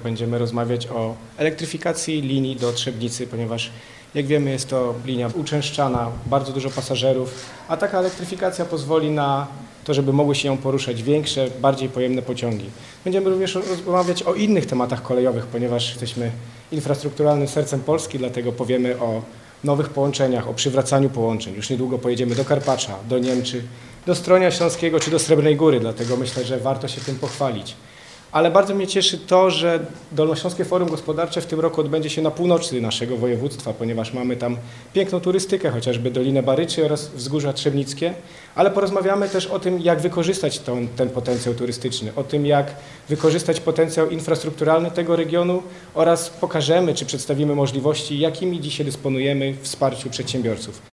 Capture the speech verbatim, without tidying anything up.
będziemy rozmawiać o elektryfikacji linii do Trzebnicy, ponieważ jak wiemy jest to linia uczęszczana, bardzo dużo pasażerów, a taka elektryfikacja pozwoli na to, żeby mogły się nią poruszać większe, bardziej pojemne pociągi. Będziemy również rozmawiać o innych tematach kolejowych, ponieważ jesteśmy infrastrukturalnym sercem Polski, dlatego powiemy o nowych połączeniach, o przywracaniu połączeń. Już niedługo pojedziemy do Karpacza, do Niemczy, do Stronia Śląskiego czy do Srebrnej Góry, dlatego myślę, że warto się tym pochwalić. Ale bardzo mnie cieszy to, że Dolnośląskie Forum Gospodarcze w tym roku odbędzie się na północy naszego województwa, ponieważ mamy tam piękną turystykę, chociażby Dolinę Baryczy oraz Wzgórza Trzebnickie, ale porozmawiamy też o tym, jak wykorzystać ten, ten potencjał turystyczny, o tym, jak wykorzystać potencjał infrastrukturalny tego regionu oraz pokażemy, czy przedstawimy możliwości, jakimi dzisiaj dysponujemy w wsparciu przedsiębiorców.